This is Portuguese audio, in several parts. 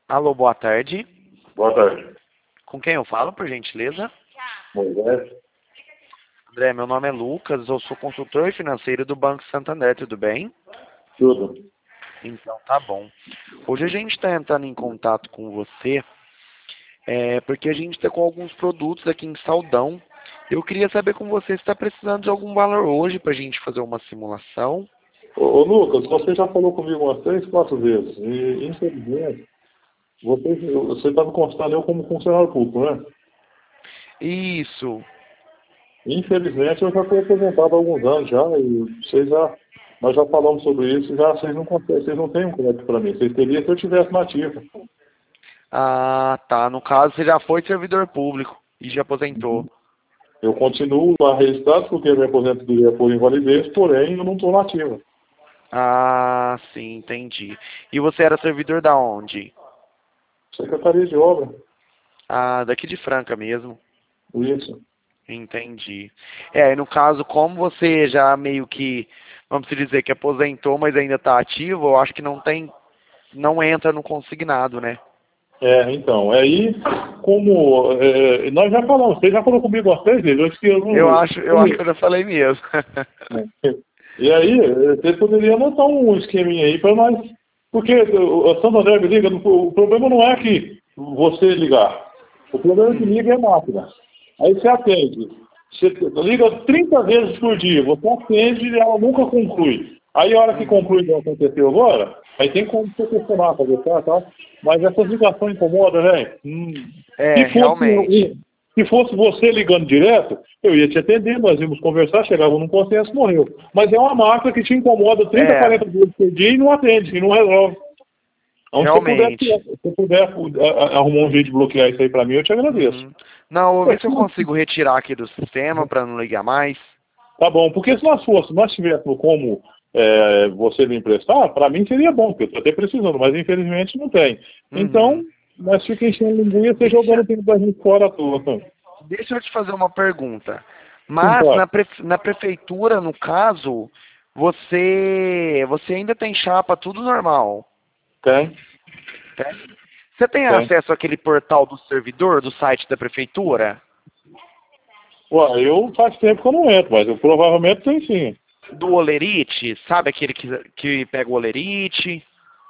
Alô, boa tarde. Boa tarde. Com quem eu falo, por gentileza? Moisés? André, meu nome é Lucas, eu sou consultor financeiro do Banco Santander, tudo bem? Tudo. Então, tá bom. Hoje a gente está entrando em contato com você, porque a gente está com alguns produtos aqui em Saldão. Eu queria saber com você se está precisando de algum valor hoje para a gente fazer uma simulação. Ô, Lucas, você já falou comigo umas 3, 4 vezes. E, infelizmente, você está me constando eu como funcionário público, né? Isso. Infelizmente, eu já fui aposentado há alguns anos já. Nós já falamos sobre isso, já vocês não conseguem, vocês não têm um crédito para mim. Vocês teriam se eu tivesse nativa. Ah, tá. No caso, você já foi servidor público e já aposentou. Eu continuo lá registrado porque minha aposentadoria é por invalidez, porém eu não estou nativa. Ah, sim, entendi. E você era servidor da onde? Secretaria de Obra, Ah, daqui de Franca mesmo. isso. Entendi. E no caso, como você já meio que, vamos dizer que aposentou, mas ainda está ativo, eu acho que não entra no consignado, né? Então, aí, como nós já falamos, você já falou comigo umas 3 vezes, eu acho que eu Eu acho que eu já falei mesmo. E aí, você poderia montar um esqueminha aí para nós, porque a Santander me liga, o problema não é que você ligar, o problema é que liga é a máquina. Aí você atende, você liga 30 vezes por dia, você atende e ela nunca conclui. Aí a hora que Uhum. conclui, como aconteceu agora, aí tem como você questionar, para deixar, tá? Mas essas ligações incomodam, né? Se fosse, Realmente. se fosse você ligando direto, eu ia te atender, nós íamos conversar, chegava num consenso, morreu. Mas é uma máquina que te incomoda 30, É, 40 vezes por dia e não atende, e não resolve. Então, realmente. se você puder arrumar um jeito de bloquear isso aí para mim, eu te agradeço. Uhum. Não, vou ver se eu consigo retirar aqui do sistema para não ligar mais. Tá bom, porque se nós tivéssemos como você me emprestar, para mim seria bom, porque eu estou até precisando, mas infelizmente não tem. Então, Uhum. nós fica enchendo linguiça e Deixa, jogando o tempo da gente fora à toa. Tá? deixa eu te fazer uma pergunta. Sim, Mas claro. na prefeitura, no caso, você ainda tem chapa, tudo normal. Tem, Tem? Você tem tem. acesso àquele portal do servidor, do site da prefeitura? Ué, eu faz tempo que eu não entro, mas eu provavelmente tenho sim. Do Olerite? Sabe aquele que pega o Olerite?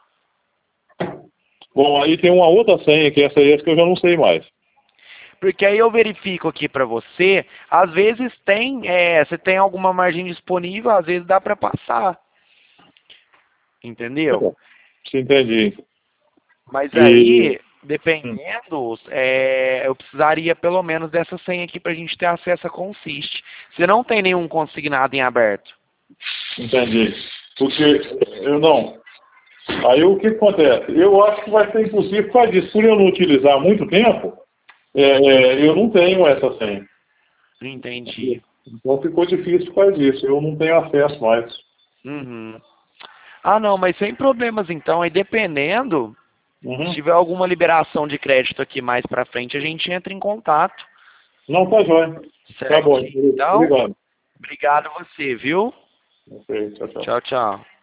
Bom, aí tem uma outra senha, que essa aí é que eu já não sei mais. Porque aí eu verifico aqui para você, às vezes você tem alguma margem disponível, às vezes dá para passar, entendeu? Se entendi. Mas E, aí, dependendo, eu precisaria pelo menos dessa senha aqui para a gente ter acesso a Consist. Você não tem nenhum consignado em aberto. entendi. Porque eu não. Aí o que acontece? Eu acho que vai ser impossível por causa disso. Por eu não utilizar há muito tempo, eu não tenho essa senha. Entendi. Então ficou difícil por causa disso. Eu não tenho acesso mais. Uhum. Ah, não, mas sem problemas então. Aí dependendo, se Uhum. tiver alguma liberação de crédito aqui mais para frente, a gente entra em contato. Não, tá jóia. Tá bom. Certinho. Então, Obrigado. obrigado você, viu? Ok, tchau, tchau. Tchau, tchau.